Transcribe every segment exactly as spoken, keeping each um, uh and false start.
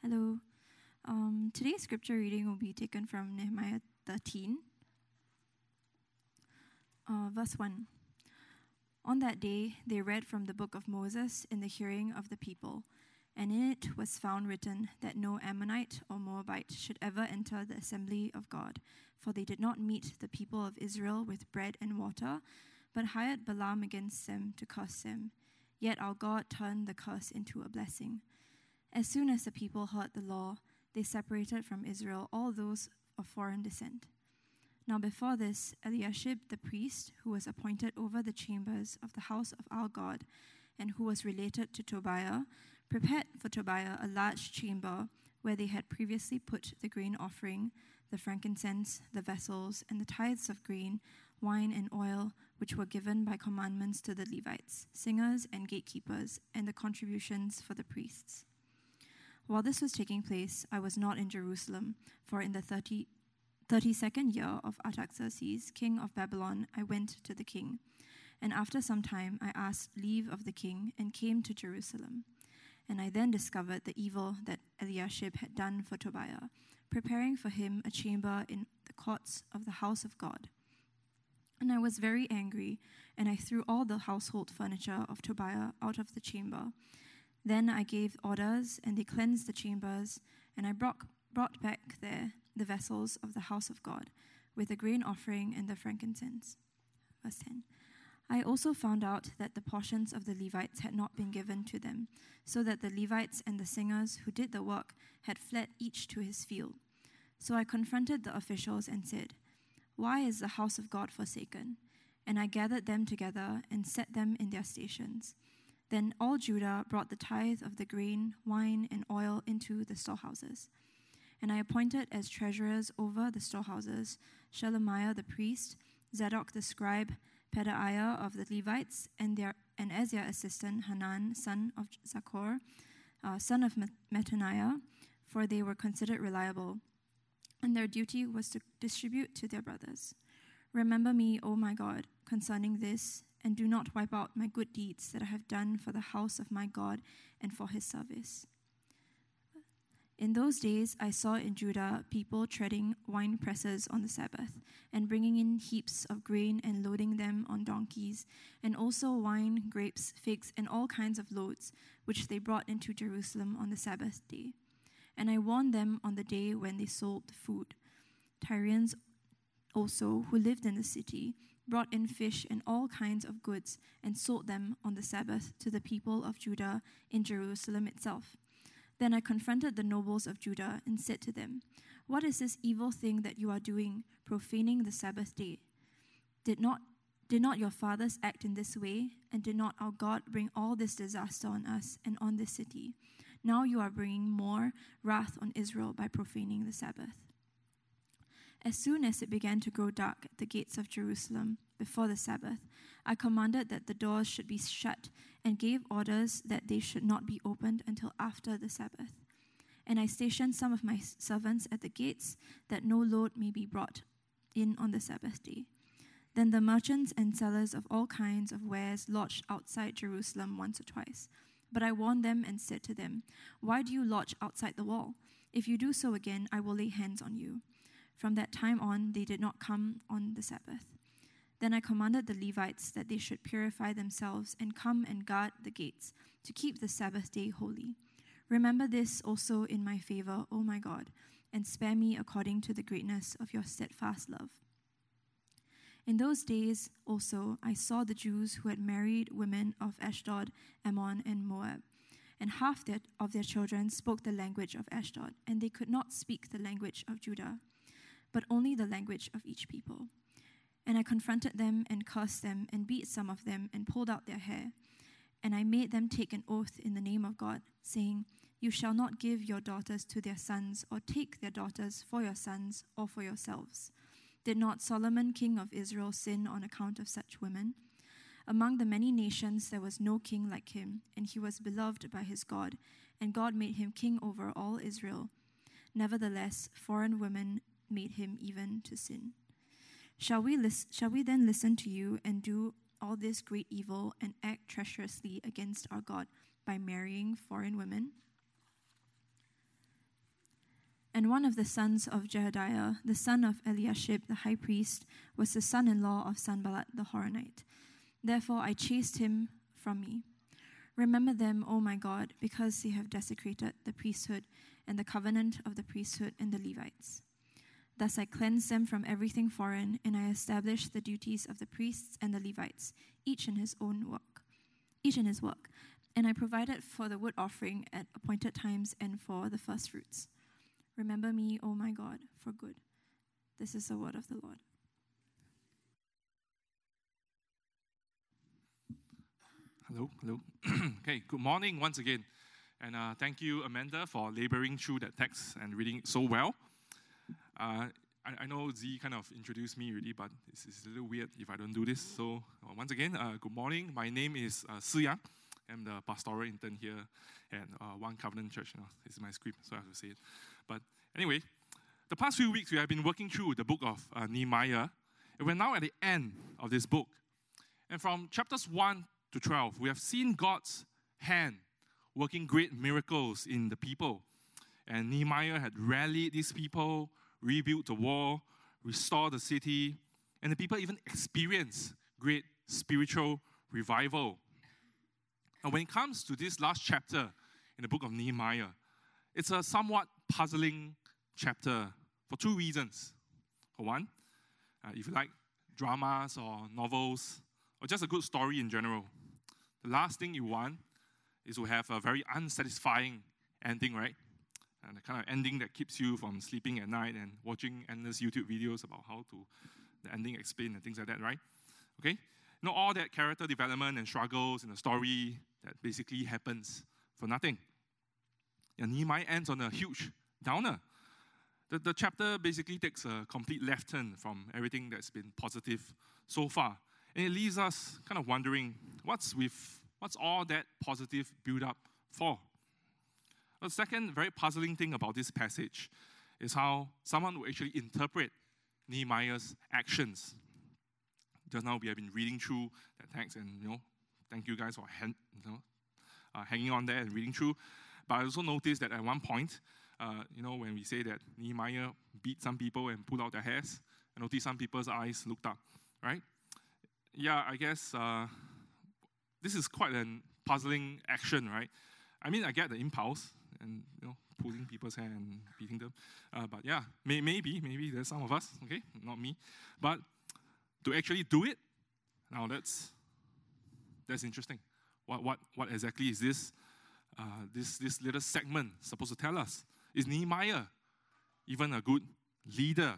Hello. Um, today's scripture reading will be taken from Nehemiah thirteen, uh, verse one. On that day, they read from the book of Moses in the hearing of the people, and in it was found written that no Ammonite or Moabite should ever enter the assembly of God, for they did not meet the people of Israel with bread and water, but hired Balaam against them to curse them. Yet our God turned the curse into a blessing. As soon as the people heard the law, they separated from Israel all those of foreign descent. Now before this, Eliashib the priest, who was appointed over the chambers of the house of our God, and who was related to Tobiah, prepared for Tobiah a large chamber where they had previously put the grain offering, the frankincense, the vessels, and the tithes of grain, wine, and oil, which were given by commandments to the Levites, singers, and gatekeepers, and the contributions for the priests. While this was taking place, I was not in Jerusalem, for in the thirty, thirty-second year of Artaxerxes, king of Babylon, I went to the king. And after some time, I asked leave of the king and came to Jerusalem. And I then discovered the evil that Eliashib had done for Tobiah, preparing for him a chamber in the courts of the house of God. And I was very angry, and I threw all the household furniture of Tobiah out of the chamber. Then I gave orders, and they cleansed the chambers, and I brought, brought back there the vessels of the house of God, with the grain offering and the frankincense. Verse ten. I also found out that the portions of the Levites had not been given to them, so that the Levites and the singers who did the work had fled each to his field. So I confronted the officials and said, "Why is the house of God forsaken?" And I gathered them together and set them in their stations. Then all Judah brought the tithe of the grain, wine, and oil into the storehouses. And I appointed as treasurers over the storehouses Shelemiah the priest, Zadok the scribe, Pedaiah of the Levites, and their and as their assistant Hanan, son of Zaccur, uh, son of Mattaniah, for they were considered reliable, and their duty was to distribute to their brothers. Remember me, O my God, concerning this, and do not wipe out my good deeds that I have done for the house of my God and for his service. In those days I saw in Judah people treading wine presses on the Sabbath, and bringing in heaps of grain and loading them on donkeys, and also wine, grapes, figs, and all kinds of loads, which they brought into Jerusalem on the Sabbath day. And I warned them on the day when they sold the food. Tyrians also, who lived in the city, brought in fish and all kinds of goods, and sold them on the Sabbath to the people of Judah in Jerusalem itself. Then I confronted the nobles of Judah and said to them, "What is this evil thing that you are doing, profaning the Sabbath day? Did not, did not your fathers act in this way, and did not our God bring all this disaster on us and on this city? Now you are bringing more wrath on Israel by profaning the Sabbath." As soon as it began to grow dark at the gates of Jerusalem before the Sabbath, I commanded that the doors should be shut and gave orders that they should not be opened until after the Sabbath. And I stationed some of my servants at the gates that no load may be brought in on the Sabbath day. Then the merchants and sellers of all kinds of wares lodged outside Jerusalem once or twice. But I warned them and said to them, "Why do you lodge outside the wall? If you do so again, I will lay hands on you." From that time on, they did not come on the Sabbath. Then I commanded the Levites that they should purify themselves and come and guard the gates to keep the Sabbath day holy. Remember this also in my favor, O my God, and spare me according to the greatness of your steadfast love. In those days also I saw the Jews who had married women of Ashdod, Ammon, and Moab, and half their, of their children spoke the language of Ashdod, and they could not speak the language of Judah, but only the language of each people. And I confronted them and cursed them and beat some of them and pulled out their hair. And I made them take an oath in the name of God, saying, "You shall not give your daughters to their sons, or take their daughters for your sons or for yourselves." Did not Solomon, king of Israel, sin on account of such women? Among the many nations there was no king like him, and he was beloved by his God, and God made him king over all Israel. Nevertheless, foreign women made him even to sin. Shall we lis- shall we then listen to you and do all this great evil and act treacherously against our God by marrying foreign women? And one of the sons of Jehoiada, the son of Eliashib the high priest, was the son-in-law of Sanballat the Horonite. Therefore I chased him from me. Remember them, O my God, because they have desecrated the priesthood and the covenant of the priesthood and the Levites. Thus I cleansed them from everything foreign, and I established the duties of the priests and the Levites, each in his own work, each in his work. And I provided for the wood offering at appointed times and for the first fruits. Remember me, O my God, for good. This is the word of the Lord. Hello, hello. Okay, good morning once again. And uh, thank you, Amanda, for laboring through that text and reading it so well. Uh, I, I know Z kind of introduced me already, but it's, it's a little weird if I don't do this. So uh, once again, uh, good morning. My name is uh, Si Yang. I'm the pastoral intern here at uh, One Covenant Church. You know, this is my script, so I have to say it. But anyway, the past few weeks we have been working through the book of uh, Nehemiah, and we're now at the end of this book. And from chapters one to twelve, we have seen God's hand working great miracles in the people. And Nehemiah had rallied these people, rebuilt the wall, restored the city, and the people even experienced great spiritual revival. And when it comes to this last chapter in the book of Nehemiah, it's a somewhat puzzling chapter for two reasons. For one, uh, if you like dramas or novels, or just a good story in general, the last thing you want is to have a very unsatisfying ending, right? And the kind of ending that keeps you from sleeping at night and watching endless YouTube videos about how to the ending explained and things like that, right? Okay? You know, all that character development and struggles in the story that basically happens for nothing. And Nehemiah ends on a huge downer. The, the chapter basically takes a complete left turn from everything that's been positive so far. And it leaves us kind of wondering, what's with what's all that positive build-up for? The second very puzzling thing about this passage is how someone will actually interpret Nehemiah's actions. Just now we have been reading through that text, and you know, thank you guys for hand, you know, uh, hanging on there and reading through. But I also noticed that at one point, uh, you know, when we say that Nehemiah beat some people and pulled out their hairs, I noticed some people's eyes looked up, right? Yeah, I guess uh, this is quite a puzzling action, right? I mean, I get the impulse and, you know, pulling people's hair and beating them. Uh, but yeah, may, maybe, maybe there's some of us, okay, not me. But to actually do it, now that's that's interesting. What what what exactly is this? Uh, this this little segment supposed to tell us? Is Nehemiah even a good leader?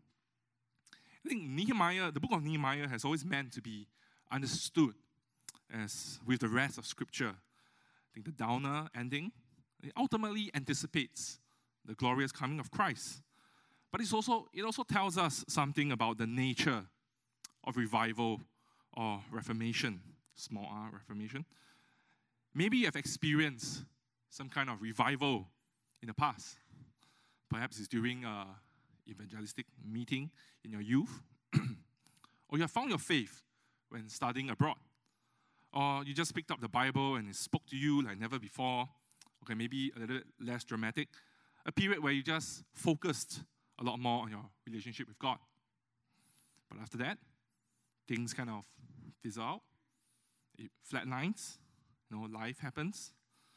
I think Nehemiah, the book of Nehemiah, has always meant to be understood as with the rest of Scripture. I think the downer ending, it ultimately anticipates the glorious coming of Christ. But it's also it also tells us something about the nature of revival or reformation, small r, reformation. Maybe you have experienced some kind of revival in the past. Perhaps it's during an evangelistic meeting in your youth, or you have found your faith when studying abroad, or you just picked up the Bible and it spoke to you like never before. Okay, maybe a little less dramatic. A period where you just focused a lot more on your relationship with God. But after that, things kind of fizzle out. It flatlines. You know, life happens.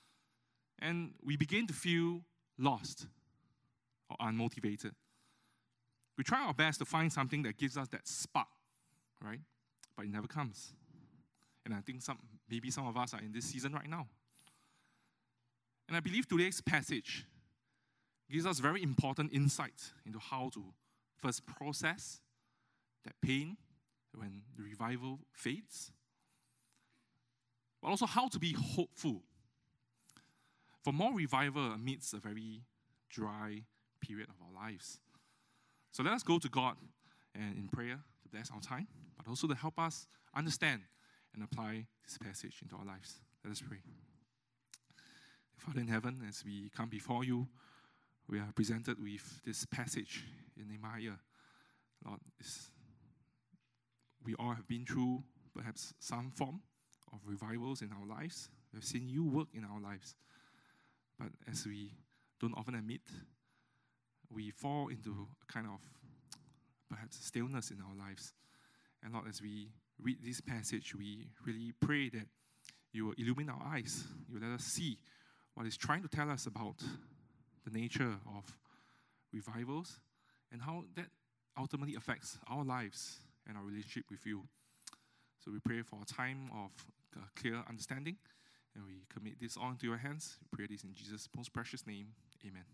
And we begin to feel lost or unmotivated. We try our best to find something that gives us that spark, right? But it never comes. And I think some maybe some of us are in this season right now. And I believe today's passage gives us very important insights into how to first process that pain when the revival fades, but also how to be hopeful for more revival amidst a very dry period of our lives. So let us go to God and in prayer to bless our time, but also to help us understand and apply this passage into our lives. Let us pray. Father in heaven, as we come before you, we are presented with this passage in Nehemiah. Lord, we all have been through perhaps some form of revivals in our lives. We have seen you work in our lives. But as we don't often admit, we fall into a kind of perhaps stillness in our lives. And Lord, as we read this passage, we really pray that you will illumine our eyes. You will let us see what it's trying to tell us about the nature of revivals and how that ultimately affects our lives and our relationship with you. So we pray for a time of uh, clear understanding, and we commit this all into your hands. We pray this in Jesus' most precious name. Amen.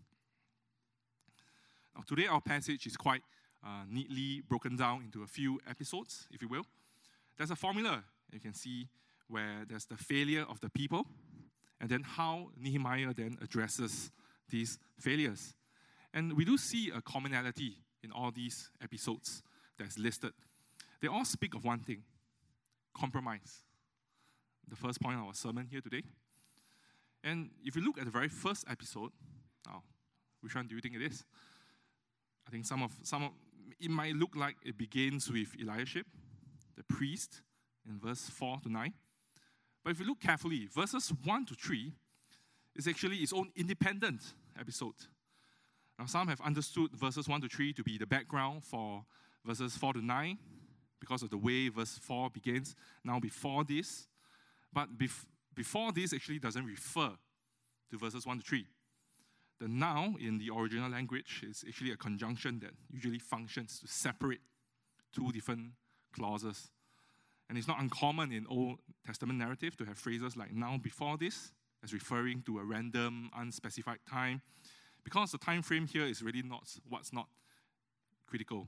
Now, today our passage is quite uh, neatly broken down into a few episodes, if you will. There's a formula you can see where there's the failure of the people, and then how Nehemiah then addresses these failures. And we do see a commonality in all these episodes that's listed. They all speak of one thing: compromise. The first point of our sermon here today. And if you look at the very first episode, now, which one do you think it is? I think some of, some of, it might look like it begins with Eliashib, the priest, in verse four to nine. But if you look carefully, verses one to three is actually its own independent episode. Now, some have understood verses one to three to be the background for verses four to nine, because of the way verse four begins. Now, before this, but bef- before this actually doesn't refer to verses one to three. The now in the original language is actually a conjunction that usually functions to separate two different clauses. And it's not uncommon in Old Testament narrative to have phrases like now before this, as referring to a random, unspecified time, because the time frame here is really not what's not critical.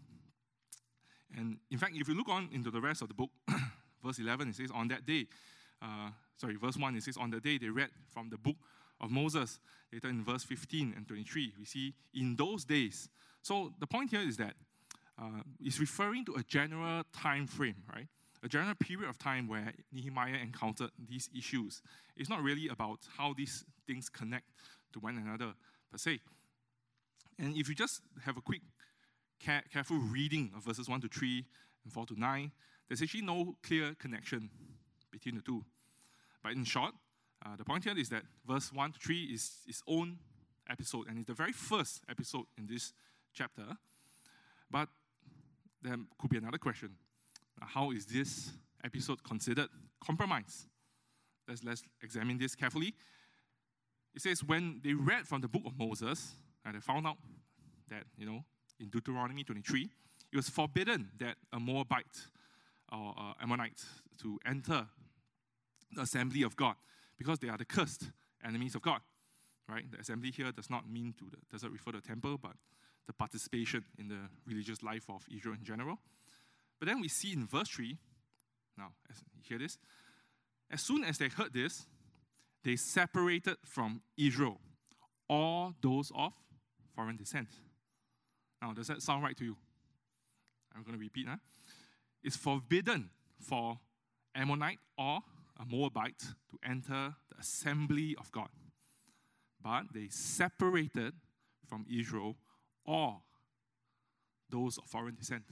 And in fact, if you look on into the rest of the book, verse eleven, it says, on that day, uh, sorry, verse one, it says, on the day they read from the book of Moses. Later in verse fifteen and twenty-three, we see, in those days. So the point here is that uh, it's referring to a general time frame, right? A general period of time where Nehemiah encountered these issues. It's not really about how these things connect to one another, per se. And if you just have a quick, care- careful reading of verses one to three and four to nine, there's actually no clear connection between the two. But in short, uh, the point here is that verse one to three is its own episode, and it's the very first episode in this chapter. But there could be another question. How is this episode considered compromise? Let's, let's examine this carefully. It says, when they read from the book of Moses, and they found out that, you know, in Deuteronomy twenty-three, it was forbidden that a Moabite or uh, Ammonite to enter the assembly of God, because they are the cursed enemies of God, right? The assembly here does not mean to, the, does not refer to the temple, but the participation in the religious life of Israel in general. But then we see in verse three, now, as you hear this, as soon as they heard this, they separated from Israel all those of foreign descent. Now, does that sound right to you? I'm going to repeat. Huh? It's forbidden for Ammonite or a Moabite to enter the assembly of God. But they separated from Israel all those of foreign descent.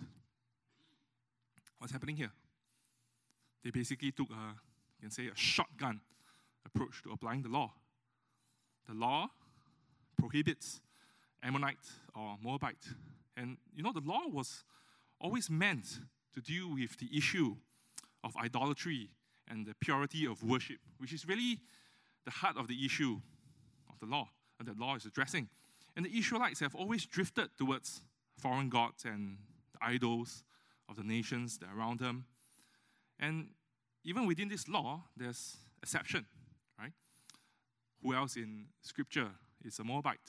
What's happening here? They basically took a, you can say, a shotgun approach to applying the law. The law prohibits Ammonite or Moabite. And, you know, the law was always meant to deal with the issue of idolatry and the purity of worship, which is really the heart of the issue of the law, and that law is addressing. And the Israelites have always drifted towards foreign gods and the idols of the nations that are around them. And even within this law, there's exception, right? Who else in Scripture is a Moabite?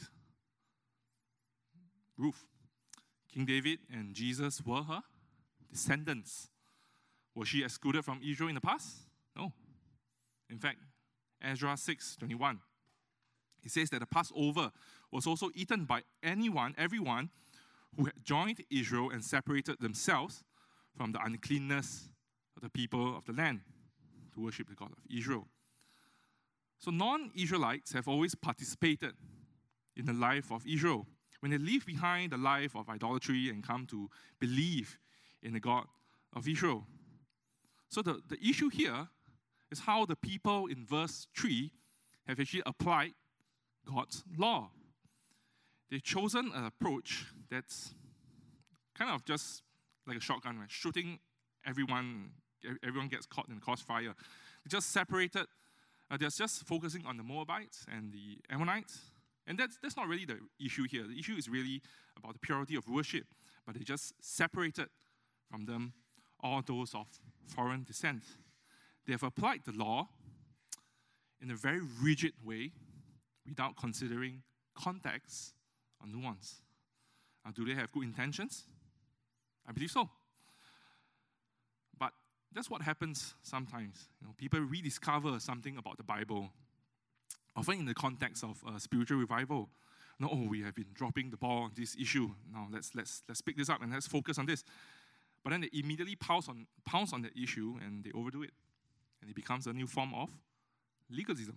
Ruth. King David and Jesus were her descendants. Was she excluded from Israel in the past? No. In fact, Ezra six twenty-one, it says that the Passover was also eaten by anyone, everyone who had joined Israel and separated themselves from the uncleanness of the people of the land to worship the God of Israel. So non-Israelites have always participated in the life of Israel. When they leave behind the life of idolatry and come to believe in the God of Israel. So the, the issue here is how the people in verse three have actually applied God's law. they've chosen an approach that's kind of just like a shotgun, right? Shooting everyone, everyone gets caught in the crossfire. They just separated, uh, they're just focusing on the Moabites and the Ammonites. And that's, that's not really the issue here. The issue is really about the purity of worship. But they just separated from them all those of foreign descent. They have applied the law in a very rigid way without considering context or nuance. Now, do they have good intentions? I believe so. But that's what happens sometimes. You know, people rediscover something about the Bible, often in the context of uh, spiritual revival. No, oh, we have been dropping the ball on this issue. Now let's let's let's pick this up and let's focus on this. But then they immediately pounce on pounce on that issue and they overdo it, and it becomes a new form of legalism.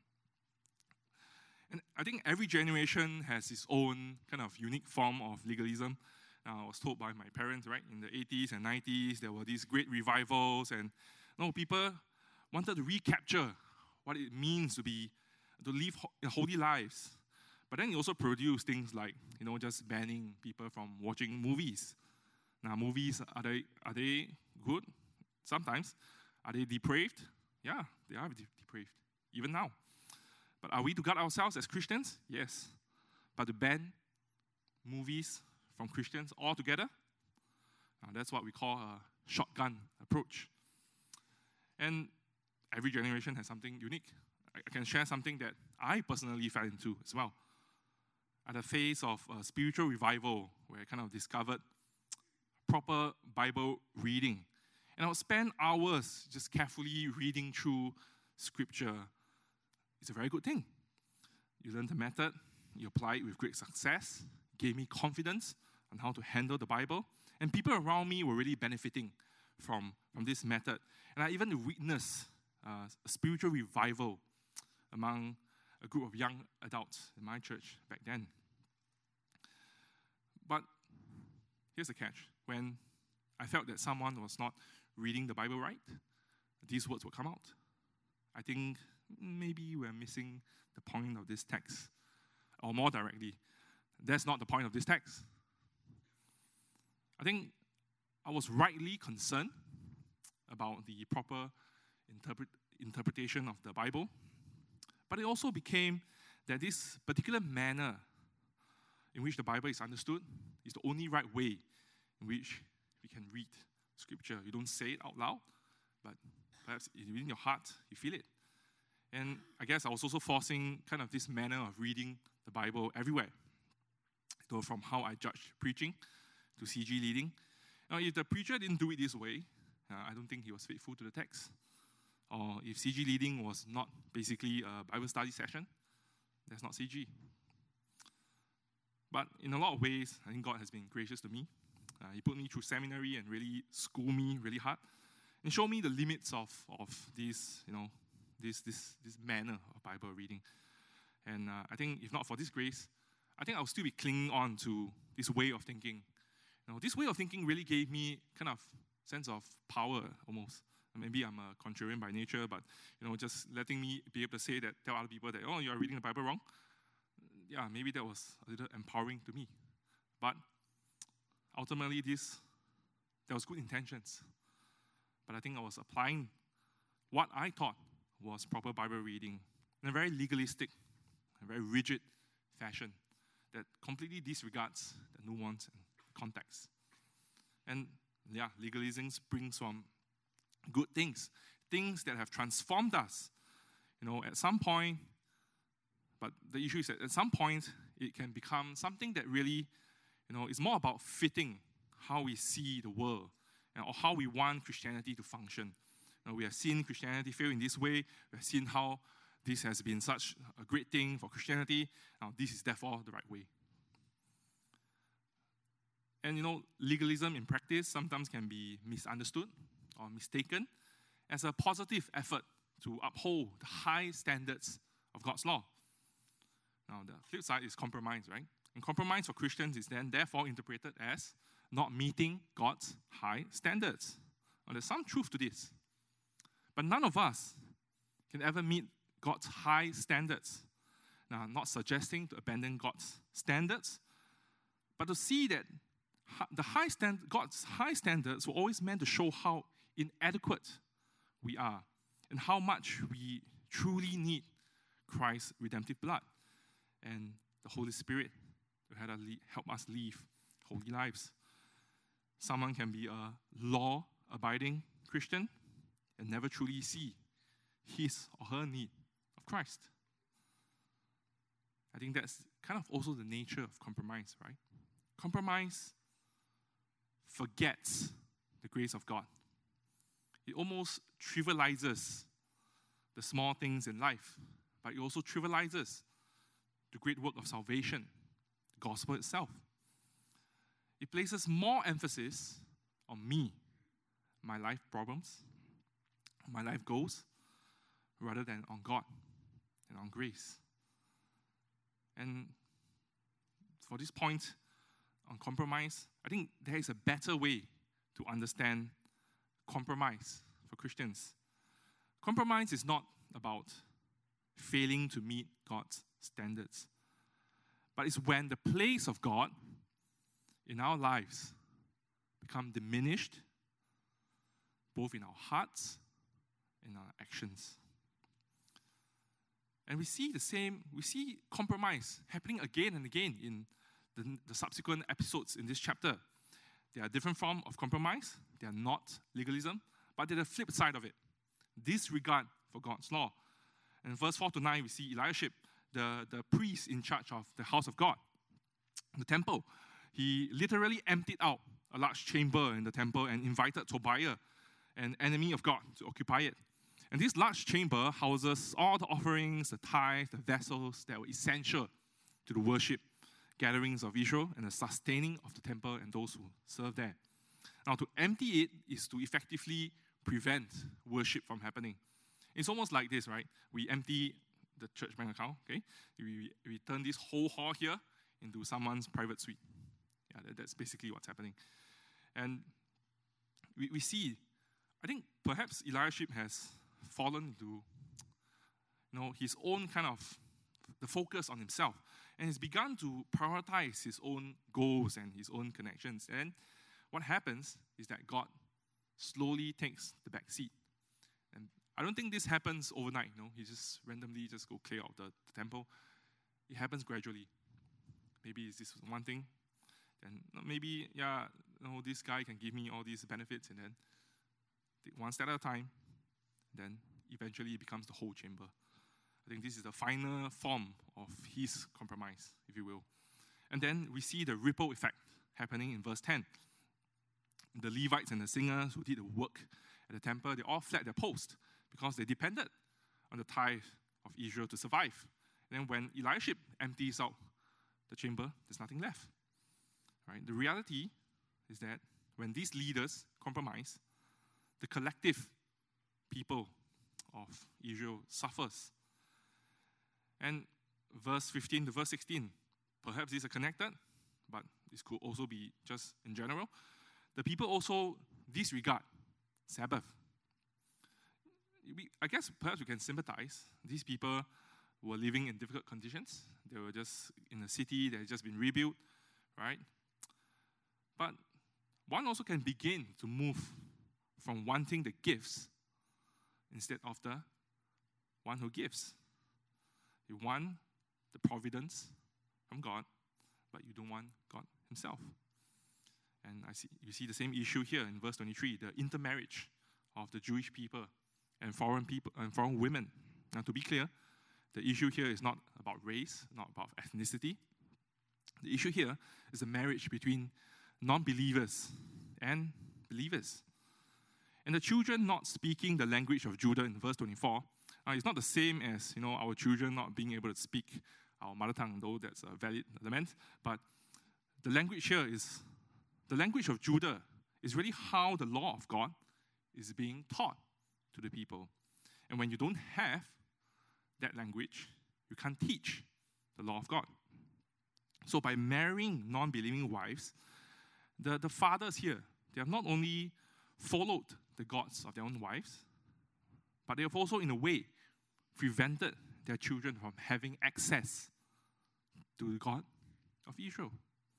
And I think every generation has its own kind of unique form of legalism. Uh, I was told by my parents, right, in the eighties and nineties, there were these great revivals, and you know, people wanted to recapture what it means to be to live ho- holy lives. But then it also produced things like, you know, just banning people from watching movies. Now, movies, are they are they good? Sometimes. Are they depraved? Yeah, they are de- depraved, even now. But are we to guard ourselves as Christians? Yes. But to ban movies from Christians altogether? Now, that's what we call a shotgun approach. And every generation has something unique. I can share something that I personally fell into as well. At the phase of a spiritual revival, where I kind of discovered proper Bible reading. And I would spend hours just carefully reading through Scripture. It's a very good thing. You learn the method, you apply it with great success, gave me confidence on how to handle the Bible. And people around me were really benefiting from, from this method. And I even witnessed uh, a spiritual revival among a group of young adults in my church back then. But here's the catch. When I felt that someone was not reading the Bible right, these words would come out. I think maybe we're missing the point of this text. Or more directly, that's not the point of this text. I think I was rightly concerned about the proper interpret, interpretation of the Bible. But it also became that this particular manner in which the Bible is understood is the only right way in which we can read Scripture. You don't say it out loud, but perhaps within your heart, you feel it. And I guess I was also forcing kind of this manner of reading the Bible everywhere. So from how I judged preaching to C G leading. Now, if the preacher didn't do it this way, uh, I don't think he was faithful to the text. Or if C G leading was not basically a Bible study session, that's not C G. But in a lot of ways, I think God has been gracious to me. Uh, he put me through seminary and really schooled me really hard and showed me the limits of, of this, you know, this this this manner of Bible reading. And uh, I think if not for this grace, I think I'll still be clinging on to this way of thinking. You know, this way of thinking really gave me kind of sense of power almost. Maybe I'm a contrarian by nature, but you know, just letting me be able to say that, tell other people that, oh, you are reading the Bible wrong. Yeah, maybe that was a little empowering to me. But ultimately, this there was good intentions. But I think I was applying what I thought was proper Bible reading in a very legalistic, a very rigid fashion that completely disregards the nuance and context. And yeah, legalism springs from good things, things that have transformed us. You know, at some point, but the issue is that at some point, it can become something that really, you know, is more about fitting how we see the world, you know, or how we want Christianity to function. You know, we have seen Christianity fail in this way. We have seen how this has been such a great thing for Christianity. Now, this is therefore the right way. And, you know, legalism in practice sometimes can be misunderstood or mistaken as a positive effort to uphold the high standards of God's law. Now, the flip side is compromise, right? And compromise for Christians is then therefore interpreted as not meeting God's high standards. Now, there's some truth to this. But none of us can ever meet God's high standards. Now, not suggesting to abandon God's standards, but to see that the high stand, God's high standards were always meant to show how inadequate we are and how much we truly need Christ's redemptive blood and the Holy Spirit to help us live holy lives. Someone can be a law-abiding Christian and never truly see his or her need of Christ. I think that's kind of also the nature of compromise, right? Compromise forgets the grace of God. It almost trivializes the small things in life, but it also trivializes the great work of salvation, the gospel itself. It places more emphasis on me, my life problems, my life goals, rather than on God and on grace. And for this point on compromise, I think there is a better way to understand compromise for Christians. Compromise is not about failing to meet God's standards, but it's when the place of God in our lives become diminished, both in our hearts and our actions. And we see the same, we see compromise happening again and again in the, the subsequent episodes in this chapter. There are different forms of compromise. They are not legalism, but they're the flip side of it. Disregard for God's law. And in verse four to nine, we see Eliashib, the, the priest in charge of the house of God, the temple. He literally emptied out a large chamber in the temple and invited Tobiah, an enemy of God, to occupy it. And this large chamber houses all the offerings, the tithes, the vessels that were essential to the worship gatherings of Israel and the sustaining of the temple and those who serve there. Now, to empty it is to effectively prevent worship from happening. It's almost like this, right? We empty the church bank account, okay? We, we turn this whole hall here into someone's private suite. Yeah, that, that's basically what's happening. And we, we see, I think perhaps Eliashib has fallen into, you know, his own kind of, the focus on himself. And he's begun to prioritize his own goals and his own connections. And what happens is that God slowly takes the back seat. And I don't think this happens overnight, you know. He just randomly just go clear out the, the temple. It happens gradually. Maybe it's this one thing. Then maybe, yeah, you know, this guy can give me all these benefits, and then take one step at a time. Then eventually it becomes the whole chamber. I think this is the final form of his compromise, if you will. And then we see the ripple effect happening in verse ten. The Levites and the singers who did the work at the temple, they all fled their post because they depended on the tithe of Israel to survive. And then when Eliashib empties out the chamber, there's nothing left. Right? The reality is that when these leaders compromise, the collective people of Israel suffers. And verse fifteen to verse sixteen, perhaps these are connected, but this could also be just in general. The people also disregard Sabbath. We, I guess perhaps we can sympathize. These people were living in difficult conditions. They were just in a city that had just been rebuilt, right? But one also can begin to move from wanting the gifts instead of the one who gives. You want the providence from God, but you don't want God himself. And I see you see the same issue here in verse twenty-three, the intermarriage of the Jewish people and foreign people and foreign women. Now, to be clear, the issue here is not about race, not about ethnicity. The issue here is a marriage between non-believers and believers. And the children not speaking the language of Judah in verse twenty-four, uh, it's not the same as, you know, our children not being able to speak our mother tongue, though that's a valid element. But the language here is, the language of Judah is really how the law of God is being taught to the people. And when you don't have that language, you can't teach the law of God. So by marrying non-believing wives, the, the fathers here, they have not only followed the gods of their own wives, but they have also, in a way, prevented their children from having access to the God of Israel.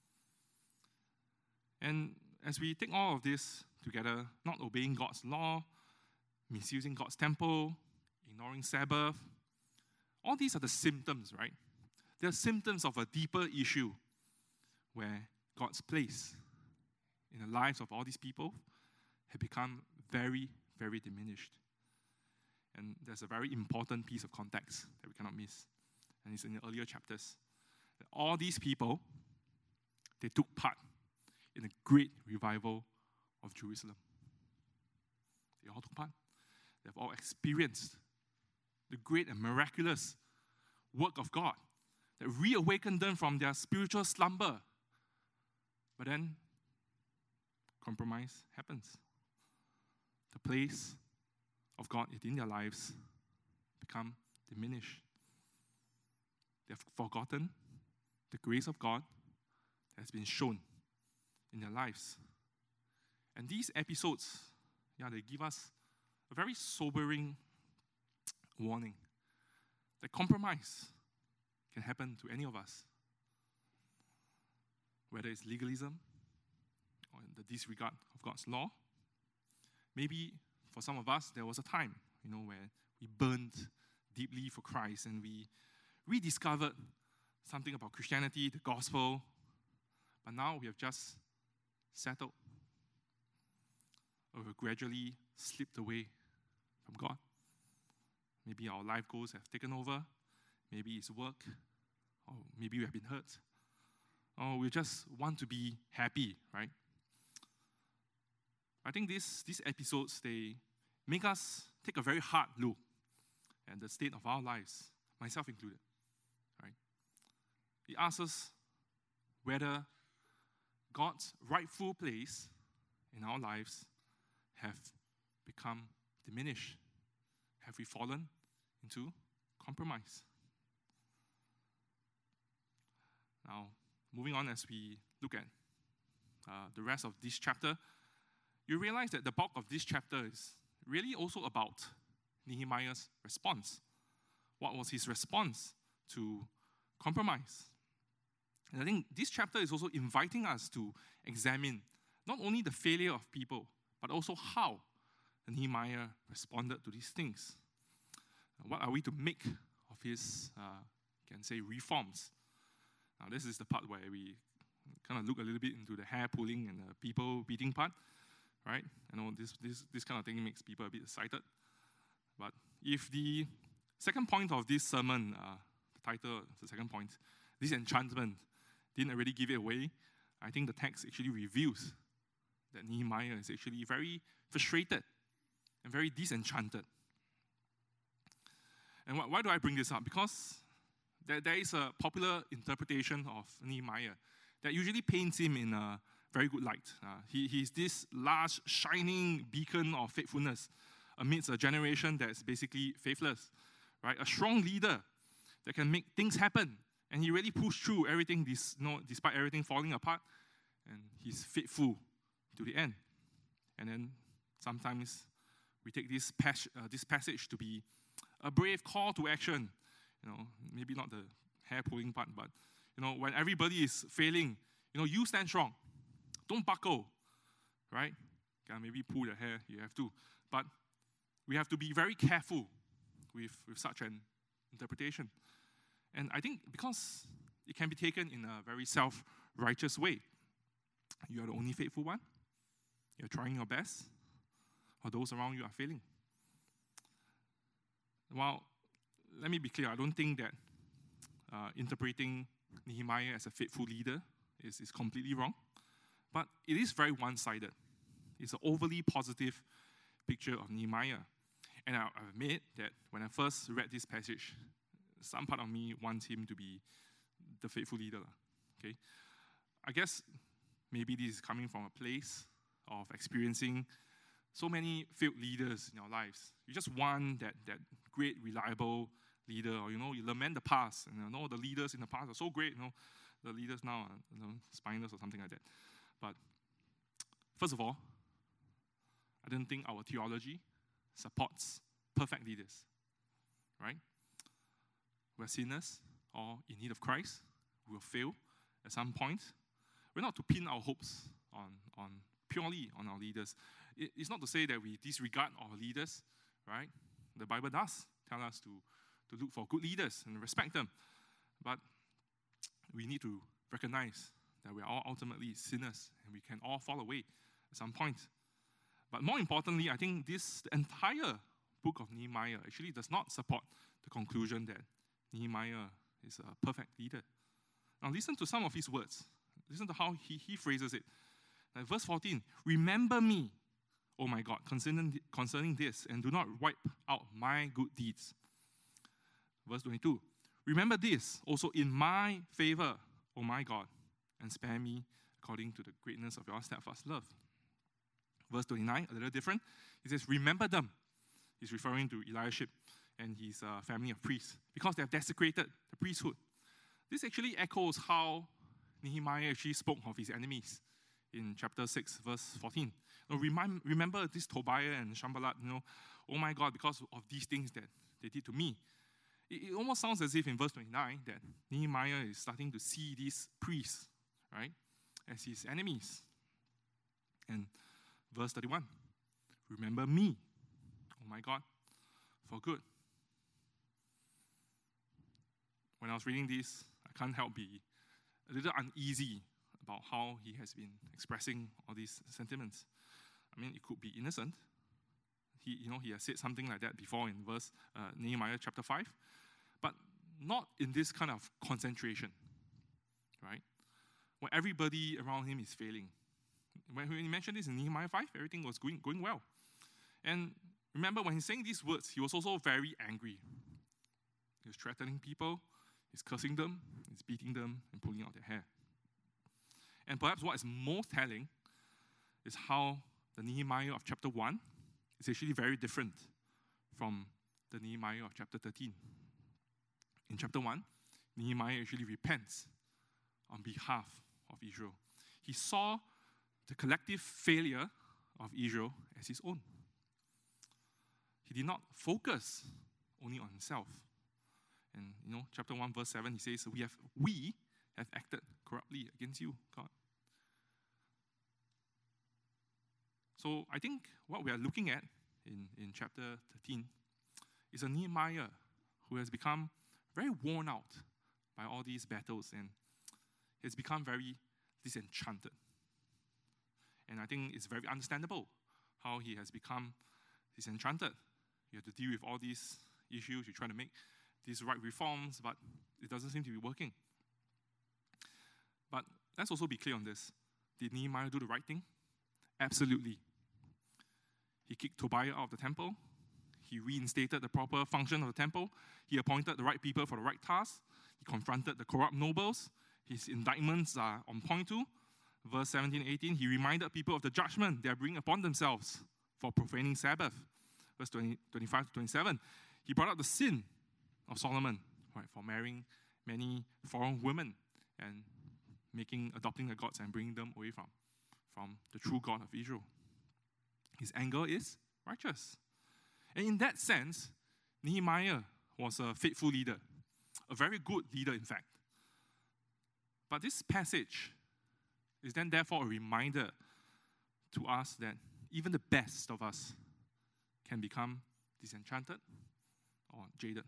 And as we take all of this together, not obeying God's law, misusing God's temple, ignoring Sabbath, all these are the symptoms, right? They're symptoms of a deeper issue where God's place in the lives of all these people have become very, very diminished. And there's a very important piece of context that we cannot miss. And it's in the earlier chapters. That all these people, they took part in a great revival of Jerusalem. They all took part. They've all experienced the great and miraculous work of God that reawakened them from their spiritual slumber. But then, compromise happens. The place of God within their lives become diminished. They've forgotten the grace of God that has been shown in their lives. And these episodes, yeah, they give us a very sobering warning that compromise can happen to any of us. Whether it's legalism or the disregard of God's law. Maybe for some of us, there was a time, you know, where we burned deeply for Christ and we rediscovered something about Christianity, the gospel, but now we have just settled or we've gradually slipped away from God. Maybe our life goals have taken over, maybe it's work, or maybe we have been hurt, or we just want to be happy, right? I think this, these episodes, they make us take a very hard look at the state of our lives, myself included, right? It asks us whether God's rightful place in our lives have become diminished. Have we fallen into compromise? Now, moving on as we look at uh, the rest of this chapter, you realize that the bulk of this chapter is really also about Nehemiah's response. What was his response to compromise? And I think this chapter is also inviting us to examine not only the failure of people, but also how Nehemiah responded to these things. What are we to make of his, uh, can say, reforms? Now, this is the part where we kind of look a little bit into the hair pulling and the people beating part, right? I know this, this, this kind of thing makes people a bit excited. But if the second point of this sermon, uh, the title, the second point, disenchantment, didn't already give it away, I think the text actually reveals that Nehemiah is actually very frustrated and very disenchanted. And wh- why do I bring this up? Because there, there is a popular interpretation of Nehemiah that usually paints him in a very good light. Uh, he, he's this large, shining beacon of faithfulness amidst a generation that's basically faithless, right? A strong leader that can make things happen. And he really pushed through everything, this, you know, despite everything falling apart. And he's faithful to the end. And then sometimes we take this, pas- uh, this passage to be a brave call to action. You know, maybe not the hair-pulling part, but, you know, when everybody is failing, you know, you stand strong. Don't buckle, right? Can maybe pull your hair, you have to. But we have to be very careful with, with such an interpretation. And I think because it can be taken in a very self-righteous way. You are the only faithful one. You're trying your best. Or those around you are failing. Well, let me be clear. I don't think that uh, interpreting Nehemiah as a faithful leader is, is completely wrong. But it is very one-sided. It's an overly positive picture of Nehemiah. And I, I admit that when I first read this passage, some part of me wants him to be the faithful leader. Okay, I guess maybe this is coming from a place of experiencing so many failed leaders in our lives. You just want that, that great, reliable leader, or, you know, you lament the past, and, you know, the leaders in the past are so great, you know, the leaders now are, you know, spineless or something like that. But first of all, I don't think our theology supports perfect leaders, right? we're sinners or in need of Christ. We will fail at some point. We're not to pin our hopes on, on purely on our leaders. It, it's not to say that we disregard our leaders, right? The Bible does tell us to, to look for good leaders and respect them. But we need to recognize that we are all ultimately sinners and we can all fall away at some point. But more importantly, I think this the entire book of Nehemiah actually does not support the conclusion that Nehemiah is a perfect leader. Now listen to some of his words. Listen to how he, he phrases it. Like verse fourteen, remember me, oh my God, concerning, concerning this, and do not wipe out my good deeds. Verse twenty-two, remember this also in my favor, oh my God, and spare me according to the greatness of your steadfast love. Verse twenty-nine, a little different. He says, remember them. He's referring to Eliashib and his uh, family of priests because they have desecrated the priesthood. This actually echoes how Nehemiah actually spoke of his enemies in chapter six, verse fourteen. Now, remind, remember this Tobiah and Sanballat, you know, oh my God, because of these things that they did to me. It, it almost sounds as if in verse twenty-nine that Nehemiah is starting to see these priests, right, as his enemies. And verse thirty-one, remember me, oh my God, for good. When I was reading this, I can't help be a little uneasy about how he has been expressing all these sentiments. I mean, it could be innocent. He, you know, he has said something like that before in verse uh, Nehemiah chapter five, but not in this kind of concentration, right? When everybody around him is failing. When he mentioned this in Nehemiah five, everything was going, going well. And remember, when he's saying these words, he was also very angry. He was threatening people, he's cursing them, he's beating them, and pulling out their hair. And perhaps what is most telling is how the Nehemiah of chapter one is actually very different from the Nehemiah of chapter thirteen. In chapter one, Nehemiah actually repents on behalf of Israel. He saw the collective failure of Israel as his own. He did not focus only on himself. And you know, chapter one, verse seven, he says, We have we have acted corruptly against you, God. So I think what we are looking at in, in chapter thirteen is a Nehemiah who has become very worn out by all these battles and has become very disenchanted. And I think it's very understandable how he has become disenchanted. You have to deal with all these issues, you're trying to make these right reforms, but it doesn't seem to be working. But let's also be clear on this. Did Nehemiah do the right thing? Absolutely. He kicked Tobiah out of the temple. He reinstated the proper function of the temple. He appointed the right people for the right tasks. He confronted the corrupt nobles. His indictments are on point too. Verse seventeen, eighteen, he reminded people of the judgment they are bringing upon themselves for profaning Sabbath. Verse twenty, twenty-five to twenty-seven, he brought up the sin of Solomon, right, for marrying many foreign women and making, adopting the gods and bringing them away from, from the true God of Israel. His anger is righteous. And in that sense, Nehemiah was a faithful leader, a very good leader, in fact. But this passage is then therefore a reminder to us that even the best of us can become disenchanted or jaded.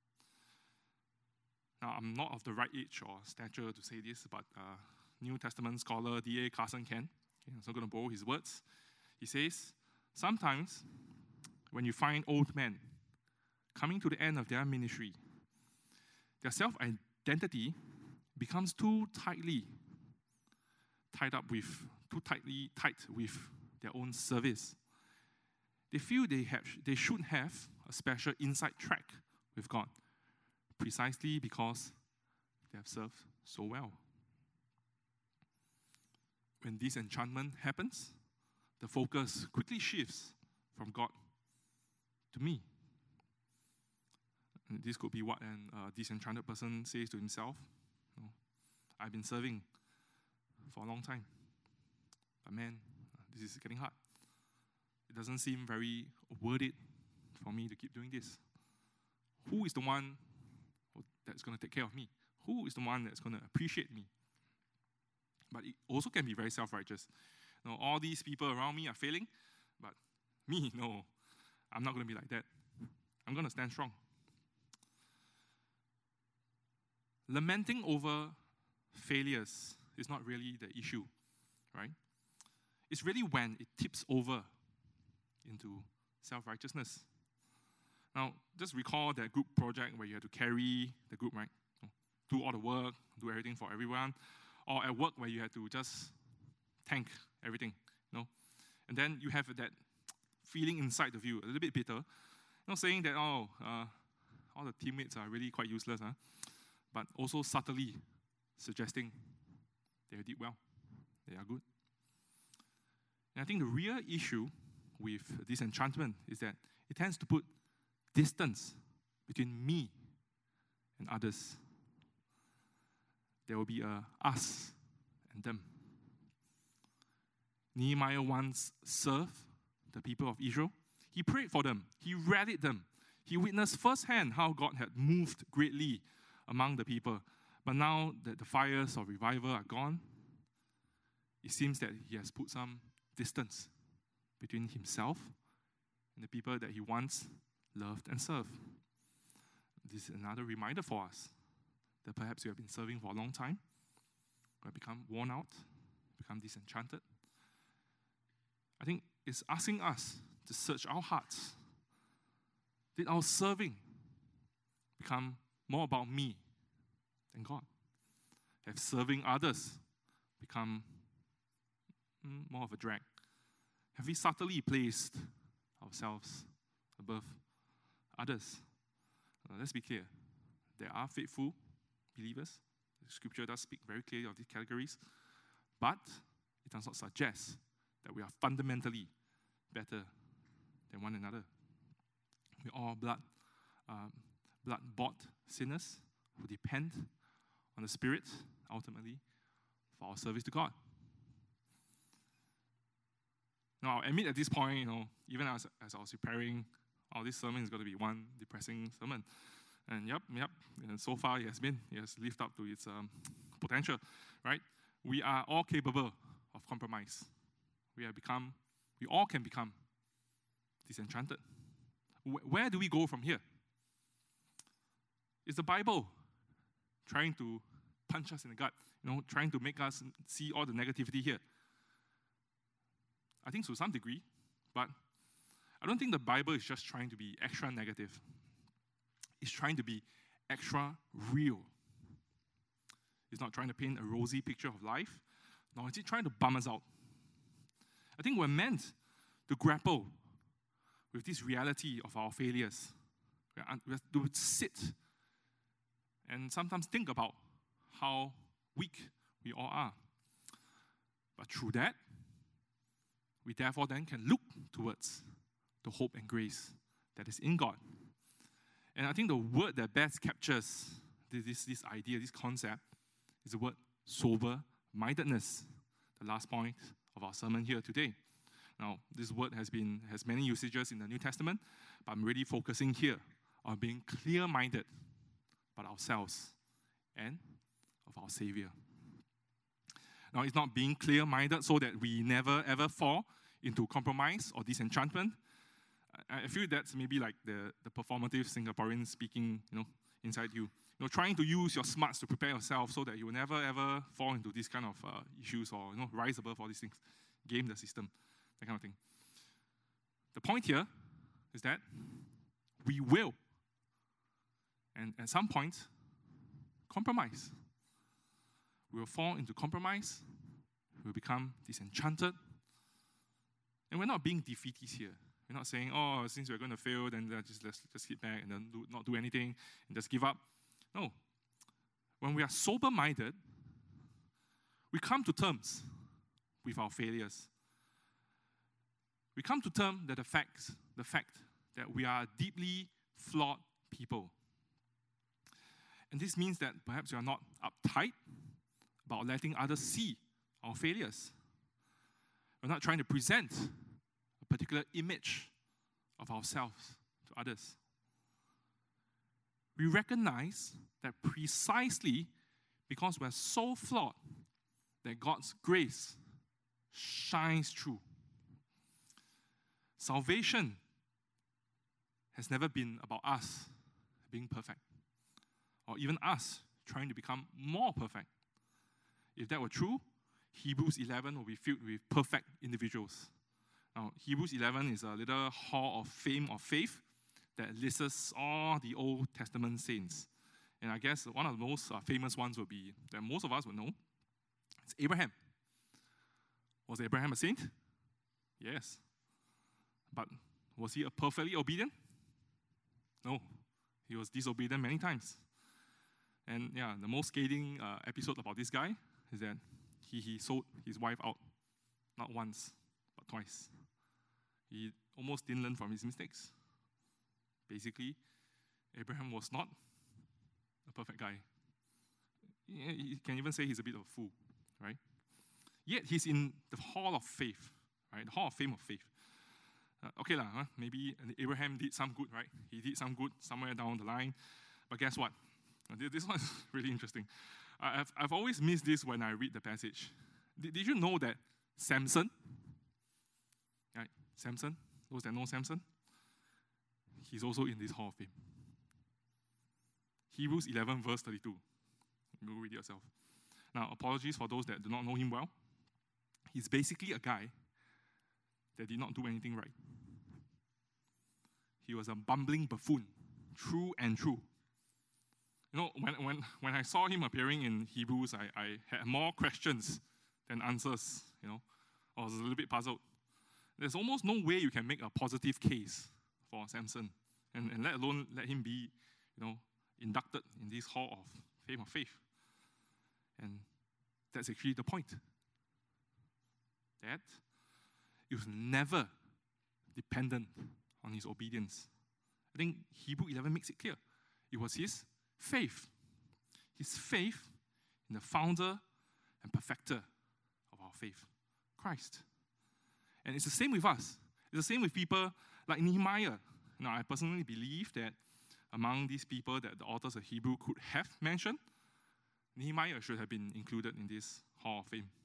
Now, I'm not of the right age or stature to say this, but uh, New Testament scholar D A Carson can. Okay, so I'm going to borrow his words. He says, sometimes when you find old men coming to the end of their ministry, their self-identity becomes too tightly tied up with, too tightly tied with their own service. They feel they have, they should have a special inside track with God, precisely because they have served so well. When disenchantment happens, the focus quickly shifts from God to me. And this could be what an uh, disenchanted person says to himself. You know, I've been serving for a long time, but man, this is getting hard. It doesn't seem very worth it for me to keep doing this. Who is the one that's going to take care of me? Who is the one that's going to appreciate me? But it also can be very self-righteous. You know, all these people around me are failing, but me, no, I'm not going to be like that. I'm going to stand strong. Lamenting over failures is not really the issue, right? It's really when it tips over into self-righteousness. Now, just recall that group project where you had to carry the group, right? Do all the work, do everything for everyone. Or at work where you had to just tank everything, you know? And then you have that feeling inside of you, a little bit bitter, you know, saying that, oh, uh, all the teammates are really quite useless, huh? But also subtly suggesting they did well, they are good. And I think the real issue with disenchantment is that it tends to put distance between me and others. There will be a us and them. Nehemiah once served the people of Israel. He prayed for them. He rallied them. He witnessed firsthand how God had moved greatly among the people. But now that the fires of revival are gone, it seems that he has put some distance between himself and the people that he once loved and served. This is another reminder for us that perhaps we have been serving for a long time, we have become worn out, become disenchanted. I think it's asking us to search our hearts. Did our serving become more about me than God? Have serving others become mm, more of a drag? Have we subtly placed ourselves above others? Uh, let's be clear. There are faithful believers. The scripture does speak very clearly of these categories. But it does not suggest that we are fundamentally better than one another. We're all blood, um, blood-bought sinners who depend on the Spirit, ultimately, for our service to God. Now, I'll admit at this point, you know, even as, as I was preparing, oh, this sermon is going to be one depressing sermon. And yep, yep, and so far it has been. It has lived up to its um, potential, right? We are all capable of compromise. We have become, we all can become disenchanted. Wh- where do we go from here? Is the Bible trying to punch us in the gut, you know, trying to make us see all the negativity here? I think to some degree, but I don't think the Bible is just trying to be extra negative. It's trying to be extra real. It's not trying to paint a rosy picture of life, nor is it trying to bum us out. I think we're meant to grapple with this reality of our failures. We have to sit and sometimes think about how weak we all are. But through that, we therefore then can look towards the hope and grace that is in God. And I think the word that best captures this, this, this idea, this concept, is the word sober-mindedness, the last point of our sermon here today. Now, this word has been has many usages in the New Testament, but I'm really focusing here on being clear-minded about ourselves and of our Savior. Now, it's not being clear-minded so that we never ever fall into compromise or disenchantment. I feel that's maybe like the, the performative Singaporean speaking, you know, inside you. You know, trying to use your smarts to prepare yourself so that you will never ever fall into these kind of uh, issues or, you know, rise above all these things, game the system, that kind of thing. The point here is that we will, and at some point, compromise. We will fall into compromise. We will become disenchanted. And we're not being defeatist here. We're not saying, oh, since we're going to fail, then just let's just sit back and then do, not do anything and just give up. No. When we are sober-minded, we come to terms with our failures. We come to terms that the facts, the fact that we are deeply flawed people. And this means that perhaps we are not uptight about letting others see our failures. We're not trying to present a particular image of ourselves to others. we recognize that precisely because we're so flawed, that God's grace shines through. Salvation has never been about us being perfect, or even us trying to become more perfect. If that were true, Hebrews eleven will be filled with perfect individuals. Now, Hebrews eleven is a little hall of fame of faith that lists all the Old Testament saints. And I guess one of the most uh, famous ones would be, that most of us would know, it's Abraham. Was Abraham a saint? Yes. But was he a perfectly obedient? No. He was disobedient many times. And yeah, the most scathing uh, episode about this guy is that he, he sold his wife out, not once, but twice. He almost didn't learn from his mistakes. Basically, Abraham was not a perfect guy. You can even say he's a bit of a fool, right? Yet he's in the hall of faith, right? The hall of fame of faith. Uh, okay, lah, huh? Maybe Abraham did some good, right? He did some good somewhere down the line. But guess what? This one is really interesting. I've, I've always missed this when I read the passage. Did, did you know that Samson, right? Samson, those that know Samson, he's also in this hall of fame. Hebrews eleven, verse thirty-two. Go read it yourself. Now, apologies for those that do not know him well. He's basically a guy that did not do anything right. He was a bumbling buffoon, true and true. You know, when, when, when I saw him appearing in Hebrews, I, I had more questions than answers, you know. I was a little bit puzzled. There's almost no way you can make a positive case for Samson, and, and let alone let him be, you know, inducted in this hall of fame of faith. And that's actually the point. That it was never dependent on his obedience. I think Hebrews eleven makes it clear. It was his faith. His faith in the founder and perfecter of our faith, Christ. And it's the same with us. It's the same with people like Nehemiah. Now, I personally believe that among these people that the authors of Hebrew could have mentioned, Nehemiah should have been included in this hall of fame.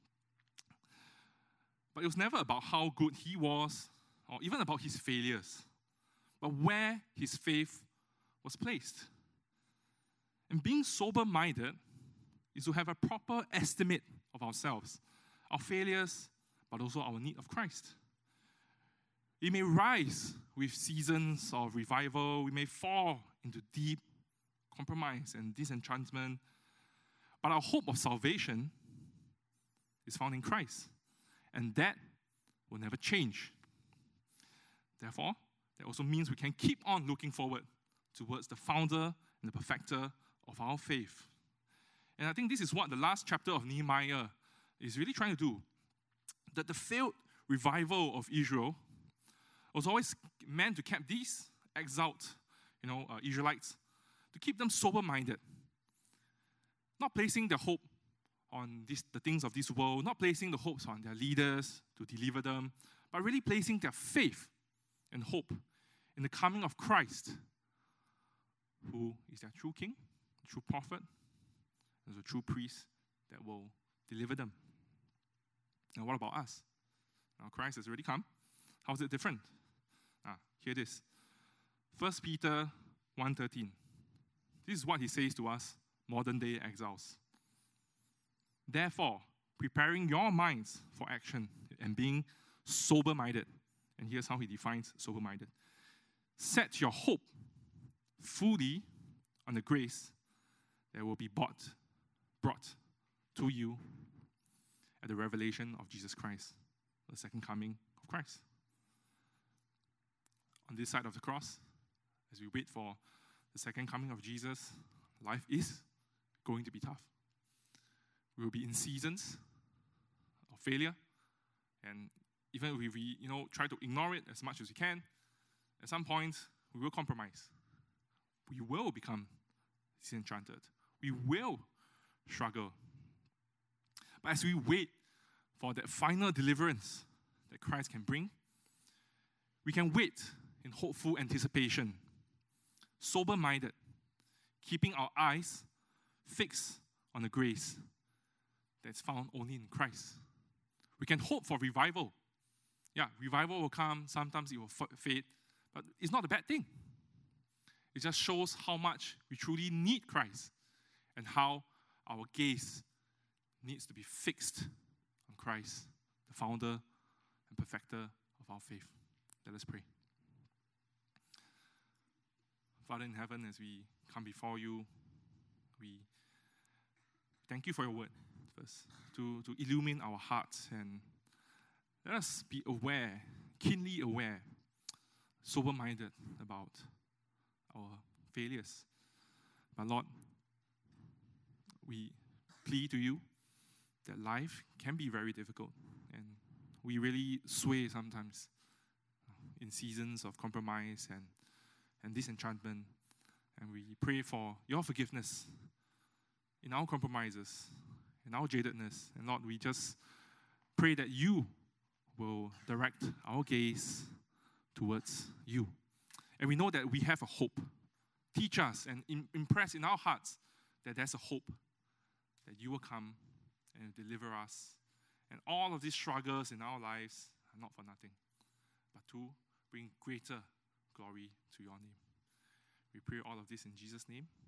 But it was never about how good he was, or even about his failures, but where his faith was placed. And being sober-minded is to have a proper estimate of ourselves, our failures, but also our need of Christ. We may rise with seasons of revival. We may fall into deep compromise and disenchantment. But our hope of salvation is found in Christ. And that will never change. Therefore, that also means we can keep on looking forward towards the founder and the perfecter of our faith. And I think this is what the last chapter of Nehemiah is really trying to do. That the failed revival of Israel was always meant to keep these exiled, you know, uh, Israelites, to keep them sober-minded, not placing their hope on this, the things of this world, not placing the hopes on their leaders to deliver them, but really placing their faith and hope in the coming of Christ, who is their true king, true prophet, and the true priest that will deliver them. Now, what about us? Now, Christ has already come. How is it different? Ah, hear this. First Peter one thirteen. This is what he says to us, modern-day exiles. Therefore, preparing your minds for action and being sober-minded. And here's how he defines sober-minded. Set your hope fully on the grace that will be bought, brought to you at the revelation of Jesus Christ, the second coming of Christ. On this side of the cross, as we wait for the second coming of Jesus, life is going to be tough. We will be in seasons of failure, and even if we, you know, try to ignore it as much as we can, at some point we will compromise. We will become disenchanted. We will struggle. But as we wait for that final deliverance that Christ can bring, we can wait in hopeful anticipation, sober-minded, keeping our eyes fixed on the grace that's found only in Christ. We can hope for revival. Yeah, revival will come, sometimes it will f- fade, but it's not a bad thing. It just shows how much we truly need Christ and how our gaze needs to be fixed on Christ, the founder and perfecter of our faith. Let us pray. Father in heaven, as we come before you, we thank you for your word first, to, to illumine our hearts, and let us be aware, keenly aware, sober-minded about our failures. But Lord, we plead to you that life can be very difficult, and we really sway sometimes in seasons of compromise and, and disenchantment. And we pray for your forgiveness in our compromises, in our jadedness. And Lord, we just pray that you will direct our gaze towards you. And we know that we have a hope. Teach us and im- impress in our hearts that there's a hope that you will come and deliver us. And all of these struggles in our lives are not for nothing, but to bring greater glory to your name. We pray all of this in Jesus' name.